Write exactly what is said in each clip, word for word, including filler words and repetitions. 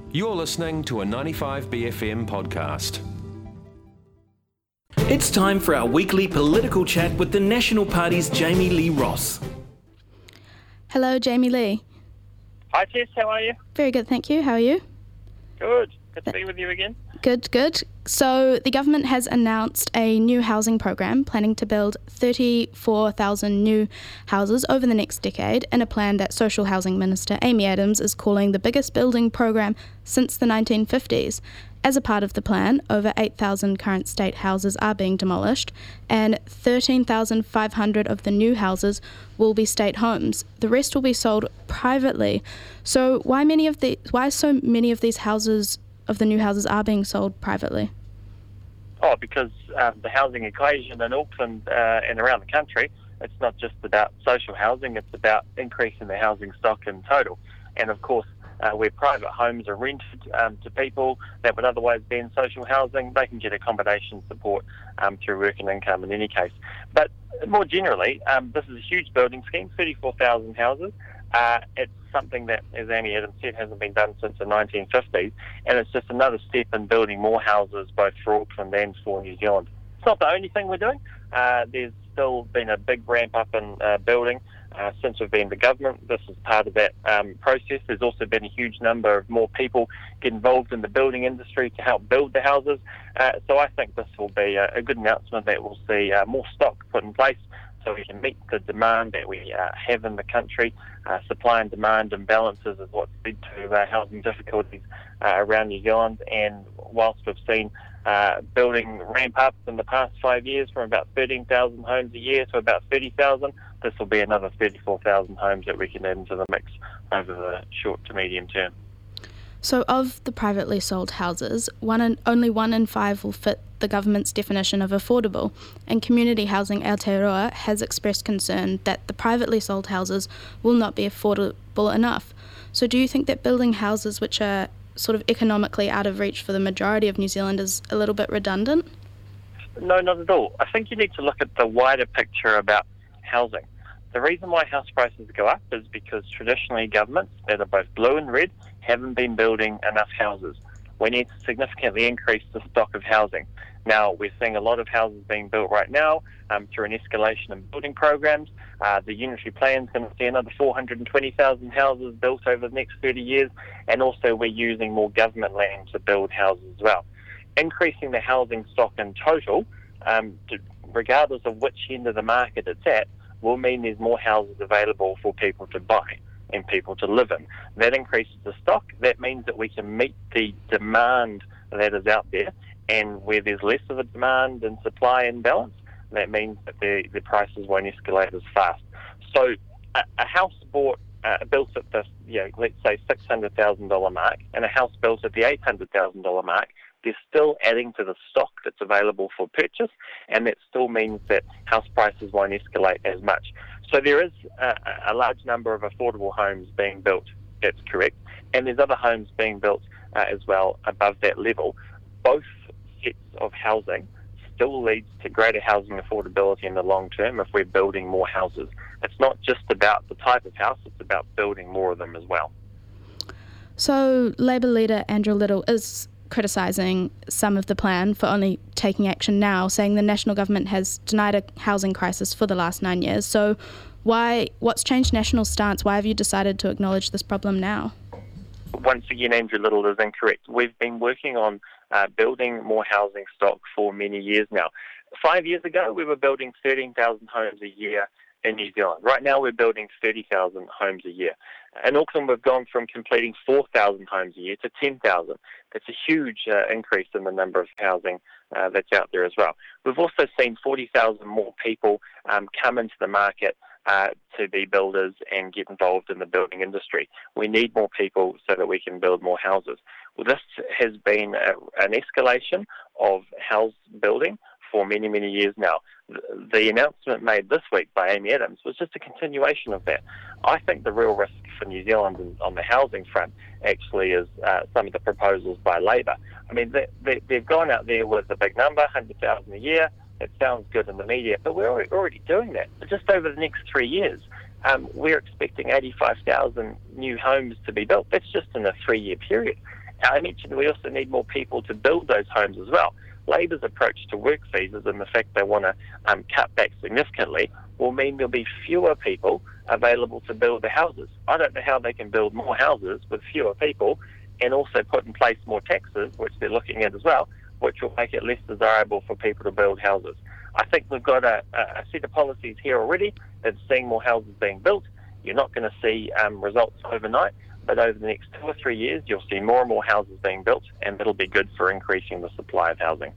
You're listening to a ninety-five B F M podcast. It's time for our weekly political chat with the National Party's Jamie Lee Ross. Hello, Jamie Lee. Hi Tess, how are you? Very good, thank you. How are you? Good. Good to be with you again. Good, good. So the government has announced a new housing program planning to build thirty-four thousand new houses over the next decade in a plan that Social Housing Minister Amy Adams is calling the biggest building program since the nineteen fifties. As a part of the plan, over eight thousand current state houses are being demolished and thirteen thousand five hundred of the new houses will be state homes. The rest will be sold privately. So why many of the why so many of these houses of the new houses are being sold privately? Oh, because um, the housing equation in Auckland uh, and around the country, it's not just about social housing, it's about increasing the housing stock in total. And of course, uh, where private homes are rented um, to people that would otherwise be in social housing, they can get accommodation support um, through work and income in any case. But more generally, um, this is a huge building scheme, thirty-four thousand houses. Uh, it's something that, as Amy Adams said, hasn't been done since the nineteen fifties, and it's just another step in building more houses both for Auckland and for New Zealand. It's not the only thing we're doing. Uh, there's still been a big ramp up in uh, building uh, since we've been the government. This is part of that um, process. There's also been a huge number of more people get involved in the building industry to help build the houses. Uh, so I think this will be a, a good announcement that we'll see uh, more stock put in place, so we can meet the demand that we uh, have in the country. Uh, supply and demand imbalances is what's led to uh, housing difficulties uh, around New Zealand. And whilst we've seen uh, building ramp up in the past five years from about thirteen thousand homes a year to about thirty thousand, this will be another thirty-four thousand homes that we can add into the mix over the short to medium term. So of the privately sold houses, one in, only one in five will fit the government's definition of affordable, and Community Housing Aotearoa has expressed concern that the privately sold houses will not be affordable enough. So do you think that building houses which are sort of economically out of reach for the majority of New Zealand is a little bit redundant? No, not at all. I think you need to look at the wider picture about housing. The reason why house prices go up is because traditionally governments that are both blue and red haven't been building enough houses. We need to significantly increase the stock of housing. Now, we're seeing a lot of houses being built right now um, through an escalation in building programs. Uh, the unitary plan is going to see another four hundred twenty thousand houses built over the next thirty years, and also we're using more government land to build houses as well. Increasing the housing stock in total, um, to, regardless of which end of the market it's at, will mean there's more houses available for people to buy and people to live in. That increases the stock. That means that we can meet the demand that is out there, and where there's less of a demand and supply imbalance, that means that the, the prices won't escalate as fast. So a, a house bought, uh, built at the, you know, let's say six hundred thousand dollars mark, and a house built at the eight hundred thousand dollars mark, they're still adding to the stock that's available for purchase, and that still means that house prices won't escalate as much. So there is a, a large number of affordable homes being built, that's correct, and there's other homes being built uh, as well above that level. Both sets of housing still leads to greater housing affordability in the long term if we're building more houses. It's not just about the type of house, it's about building more of them as well. So Labour leader Andrew Little is criticising some of the plan for only taking action now, saying the national government has denied a housing crisis for the last nine years. So why? What's changed National's stance? Why have you decided to acknowledge this problem now? Once again, Andrew Little is incorrect. We've been working on uh, building more housing stock for many years now. Five years ago, we were building thirteen thousand homes a year in New Zealand. Right now, we're building thirty thousand homes a year. In Auckland, we've gone from completing four thousand homes a year to ten thousand. That's a huge uh, increase in the number of housing uh, that's out there as well. We've also seen forty thousand more people um, come into the market uh, to be builders and get involved in the building industry. We need more people so that we can build more houses. Well, this has been a, an escalation of house building for many, many years now. The announcement made this week by Amy Adams was just a continuation of that. I think the real risk for New Zealand on the housing front actually is uh, some of the proposals by Labour. I mean, they, they, they've gone out there with a big number, one hundred thousand a year. It sounds good in the media, but we're already doing that. Just over the next three years, um, we're expecting eighty-five thousand new homes to be built. That's just in a three-year period. I mentioned we also need more people to build those homes as well. Labor's approach to work visas and the fact they want to um, cut back significantly will mean there'll be fewer people available to build the houses. I don't know how they can build more houses with fewer people and also put in place more taxes, which they're looking at as well, which will make it less desirable for people to build houses. I think we've got a, a set of policies here already that's seeing more houses being built. You're not going to see um, results overnight, but over the next two or three years, you'll see more and more houses being built, and that'll be good for increasing the supply of housing.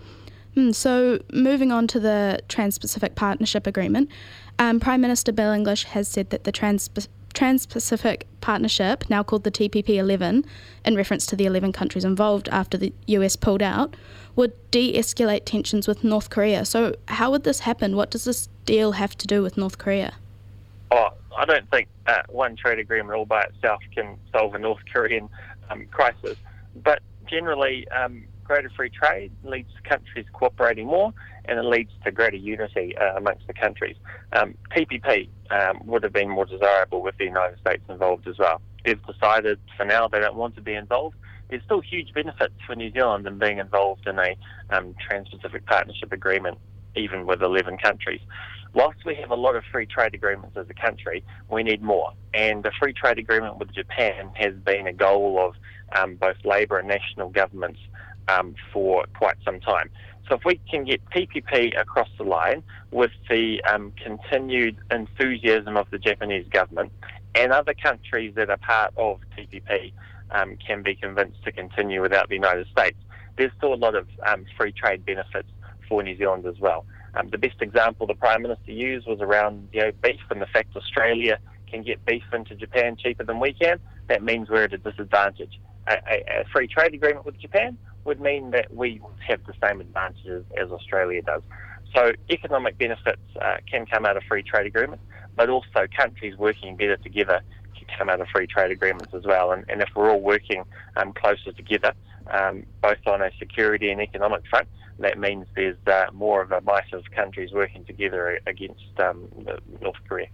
Mm, so moving on to the Trans-Pacific Partnership Agreement, um, Prime Minister Bill English has said that the Trans- Trans-Pacific Partnership, now called the T P P eleven, in reference to the eleven countries involved after the U S pulled out, would de-escalate tensions with North Korea. So how would this happen? What does this deal have to do with North Korea? Oh, I don't think uh, one trade agreement all by itself can solve a North Korean um, crisis. But generally, um, greater free trade leads to countries cooperating more, and it leads to greater unity uh, amongst the countries. Um, T P P um, would have been more desirable with the United States involved as well. They've decided for now they don't want to be involved. There's still huge benefits for New Zealand in being involved in a um, Trans-Pacific Partnership Agreement, even with eleven countries. Whilst we have a lot of free trade agreements as a country, we need more. And the free trade agreement with Japan has been a goal of um, both Labour and national governments um, for quite some time. So if we can get T P P across the line with the um, continued enthusiasm of the Japanese government, and other countries that are part of T P P um, can be convinced to continue without the United States, there's still a lot of um, free trade benefits for New Zealand as well. Um, the best example the Prime Minister used was around you know, beef and the fact Australia can get beef into Japan cheaper than we can. That means we're at a disadvantage. A, a, a free trade agreement with Japan would mean that we have the same advantages as Australia does. So economic benefits uh, can come out of free trade agreements, but also countries working better together can come out of free trade agreements as well. And, and if we're all working um, closer together, um, both on a security and economic front, that means there's uh, more of a might of countries working together against um, North Korea.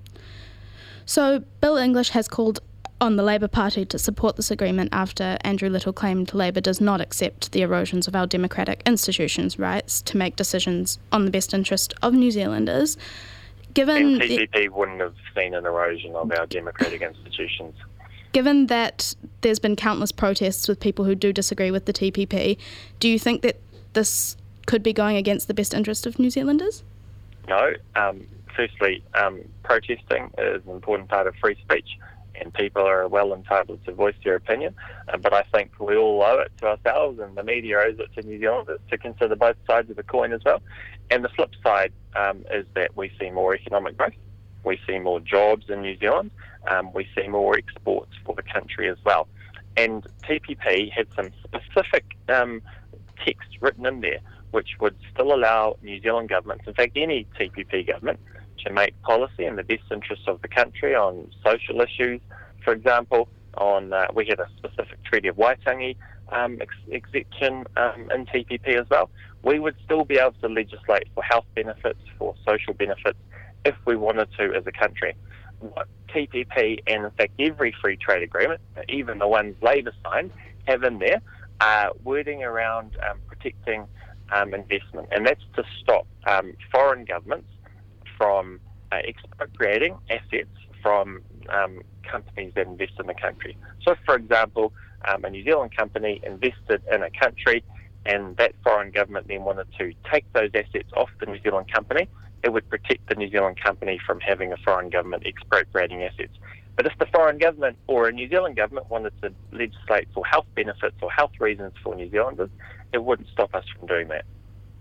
So Bill English has called on the Labour Party to support this agreement after Andrew Little claimed Labour does not accept the erosions of our democratic institutions' rights to make decisions on the best interest of New Zealanders. Given and T P P wouldn't have seen an erosion of our democratic institutions. Given that there's been countless protests with people who do disagree with the T P P, do you think that this could be going against the best interest of New Zealanders? No. Um, firstly, um, protesting is an important part of free speech, and people are well entitled to voice their opinion. Uh, but I think we all owe it to ourselves, and the media owes it to New Zealanders to consider both sides of the coin as well. And the flip side um, is that we see more economic growth, we see more jobs in New Zealand, um, we see more exports for the country as well. And T P P had some specific um, text written in there which would still allow New Zealand governments, in fact any T P P government, to make policy in the best interests of the country on social issues. For example, on uh, we had a specific Treaty of Waitangi um, ex- exception um, in T P P as well. We would still be able to legislate for health benefits, for social benefits, if we wanted to as a country. What T P P and in fact every free trade agreement, even the ones Labour signed, have in there uh, wording around um, protecting um, investment, and that's to stop um, foreign governments from uh, expropriating assets from um, companies that invest in the country. So, for example, um, a New Zealand company invested in a country and that foreign government then wanted to take those assets off the New Zealand company, it would protect the New Zealand company from having a foreign government expropriating assets. But if the foreign government or a New Zealand government wanted to legislate for health benefits or health reasons for New Zealanders, it wouldn't stop us from doing that.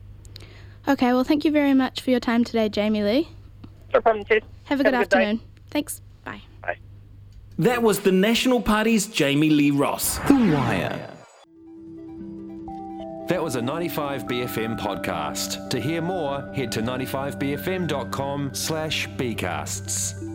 Okay, well, thank you very much for your time today, Jamie Lee. No problem, Tess. Have a good Have a good afternoon. day. Thanks. Bye. Bye. That was the National Party's Jamie Lee Ross. The Wire. That was a ninety-five B F M podcast. To hear more, head to ninety-five b f m dot com slash b casts.